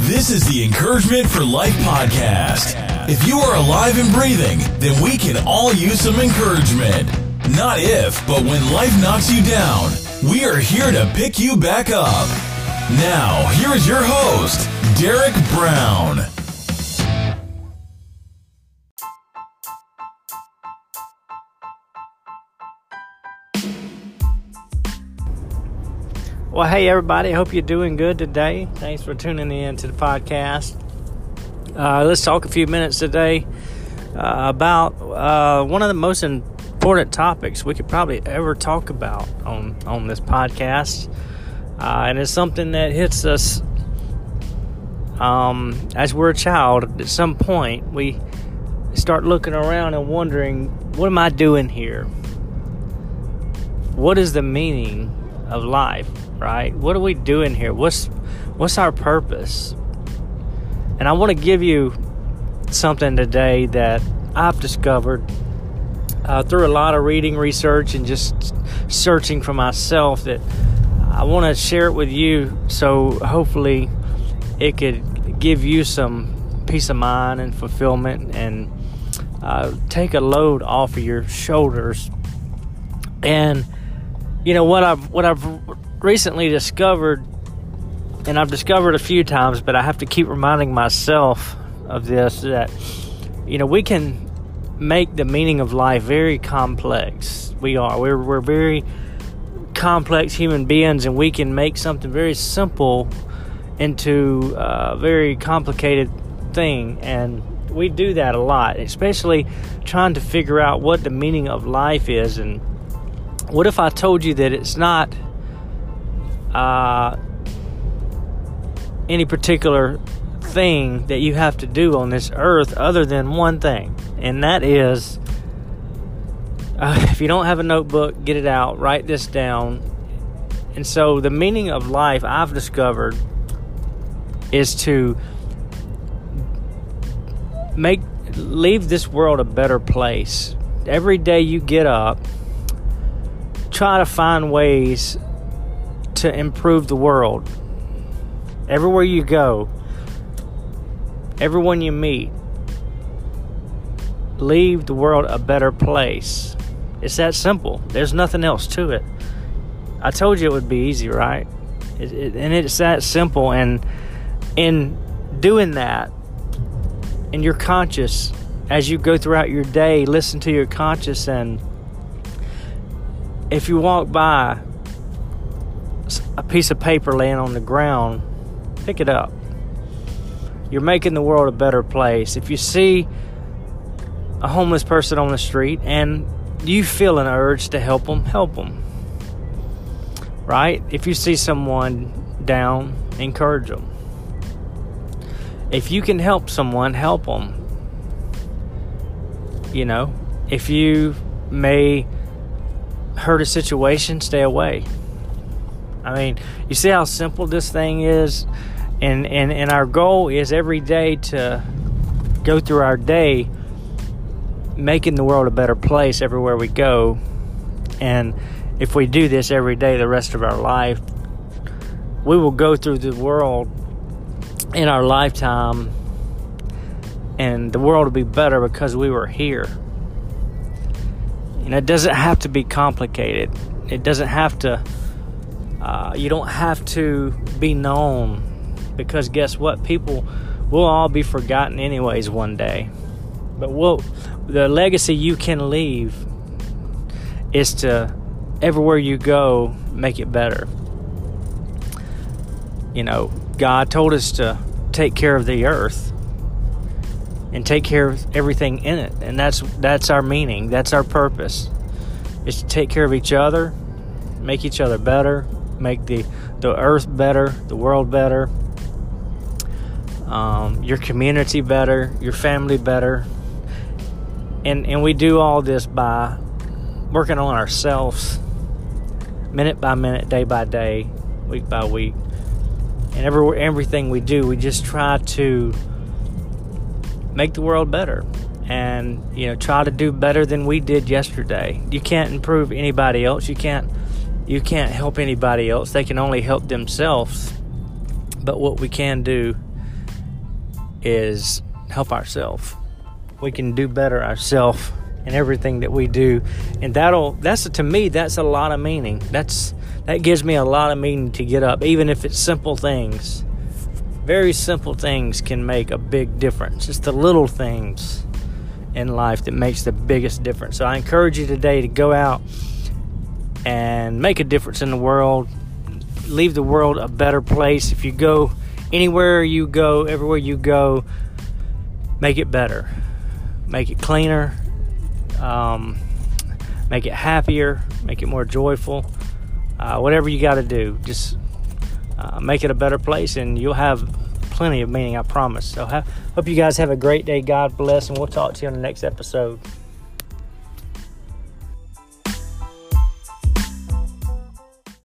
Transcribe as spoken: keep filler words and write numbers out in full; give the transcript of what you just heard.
This is the Encouragement for Life podcast. If you are alive and breathing, then we can all use some encouragement. Not if, but when life knocks you down, we are here to pick you back up. Now, here is your host, Derek Brown. Well, hey, everybody. I hope you're doing good today. Thanks for tuning in to the podcast. Uh, let's talk a few minutes today uh, about uh, one of the most important topics we could probably ever talk about on, on this podcast. Uh, and it's something that hits us um, as we're a child. At some point, we start looking around and wondering, what am I doing here? What is the meaning of life? Right? What are we doing here? What's what's our purpose? And I want to give you something today that I've discovered uh, through a lot of reading, research, and just searching for myself, that I want to share it with you, so hopefully it could give you some peace of mind and fulfillment, and uh, take a load off of your shoulders. And you know what I've what I've recently discovered, and I've discovered a few times, but I have to keep reminding myself of this, that you know we can make the meaning of life very complex. We are we're we're very complex human beings, and we can make something very simple into a very complicated thing, and we do that a lot, especially trying to figure out what the meaning of life is. And what if I told you that it's not uh, any particular thing that you have to do on this earth other than one thing, and that is, uh, if you don't have a notebook, get it out, write this down. And so the meaning of life, I've discovered, is to make leave this world a better place. Every day you get up, try to find ways to improve the world. Everywhere you go, everyone you meet, leave the world a better place. It's that simple. There's nothing else to it. I told you it would be easy, right? It, it, and it's that simple. And in doing that, and you're conscious as you go throughout your day, listen to your conscience, and if you walk by a piece of paper laying on the ground, pick it up. You're making the world a better place. If you see a homeless person on the street and you feel an urge to help them, help them. Right? If you see someone down, encourage them. If you can help someone, help them. You know, if you may hurt a situation, stay away. I mean, you see how simple this thing is? And, and, and our goal is every day to go through our day making the world a better place everywhere we go. And if we do this every day the rest of our life, we will go through the world in our lifetime, and the world will be better because we were here. You know, it doesn't have to be complicated. It doesn't have to, uh, you don't have to be known, because guess what? People will all be forgotten anyways one day. But we'll, the legacy you can leave is to, everywhere you go, make it better. You know, God told us to take care of the earth and take care of everything in it. And that's that's our meaning. That's our purpose. Is to take care of each other, make each other better, make the, the earth better, the world better, um, your community better, your family better. And and we do all this by working on ourselves, minute by minute, day by day, week by week. And every, everything we do, we just try to make the world better, and you know, try to do better than we did yesterday. You can't improve anybody else. You can't you can't help anybody else. They can only help themselves. But what we can do is help ourselves. We can do better ourselves in everything that we do, and that'll that's to me that's a lot of meaning. That's that gives me a lot of meaning to get up, even if it's simple things. Very simple things can make a big difference. It's the little things in life that makes the biggest difference. So I encourage you today to go out and make a difference in the world. Leave the world a better place. If you go anywhere you go, everywhere you go, make it better. Make it cleaner. Um, make it happier. Make it more joyful. Uh, whatever you got to do, just uh, make it a better place, and you'll have plenty of meaning, I promise. So ha- hope you guys have a great day. God bless, and we'll talk to you on the next episode.